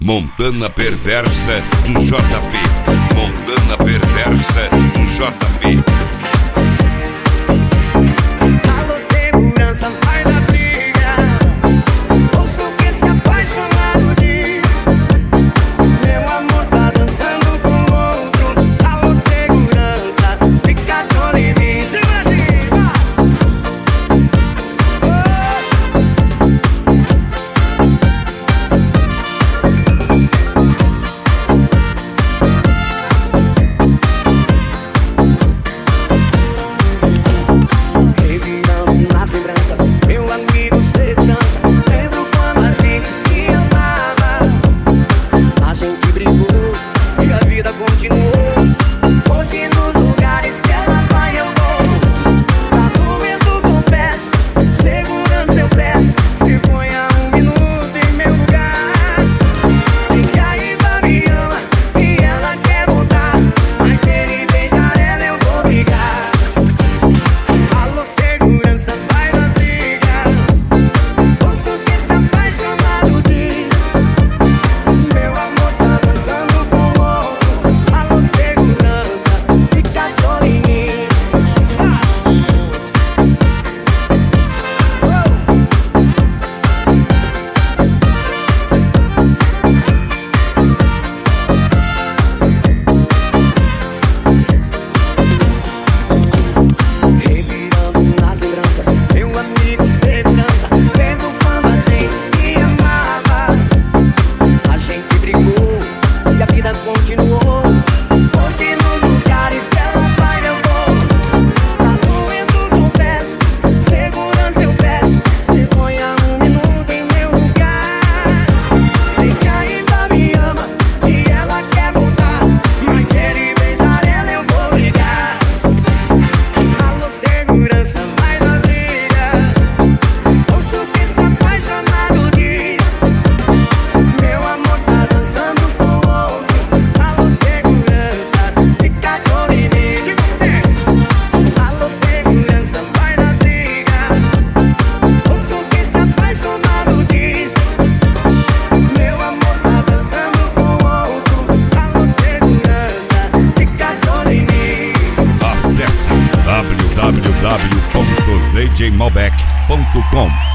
Montana Perversa do JP. Montana Perversa do JP. Alô, segurança, vai da briga. Ouço o que se apaixonado diz. Meu amor tá dançando com outro. Alô, segurança, fica de olho em mim. www.djmalbec.com